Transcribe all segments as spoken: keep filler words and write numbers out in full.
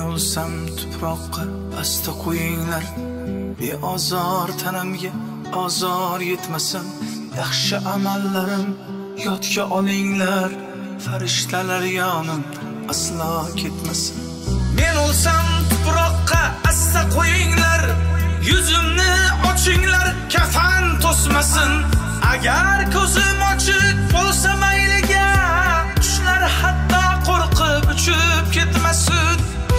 o'lsam tuproqqa asta qo'yinglar, beozor tanamga azor yetmasin. Yaxshi amallarim yodga olinglar, farishtalar yonim aslo ketmasin. Men o'lsam tuproqqa asta qo'yinglar, yuzimni ochinglar, kafan to'smasin. Agar ko'zim ochiq bo'lsa mayliga, qushlar hatto qo'rqib uchib ketmasin.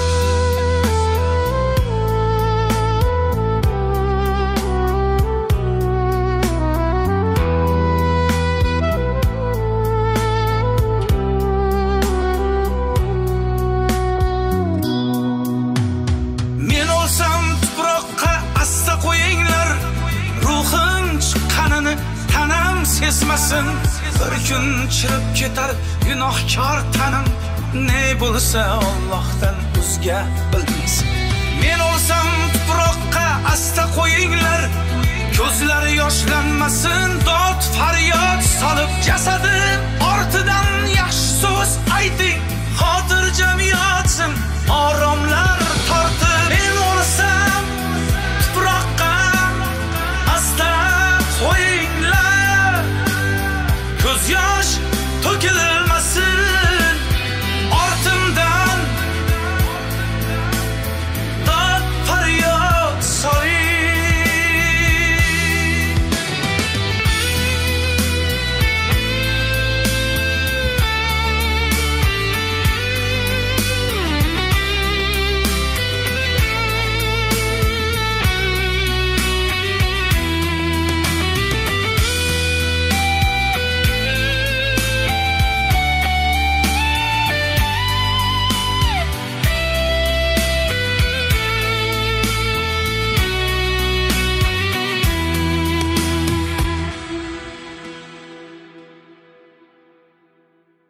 Men o'lsam tuproqqa asta qo'yinglar, ruhim chiqqanini tanam sezmasin. Bir kun chirib ketar gunohkor tanim, ne bo'lsa Allohdan o'zga bilmasin. Men o'lsam tuproqqa asta qo'yinglar, ko'zlari yoshlanmasin. Dod faryod solib jasadim ortidan yaxshi so'z ayting.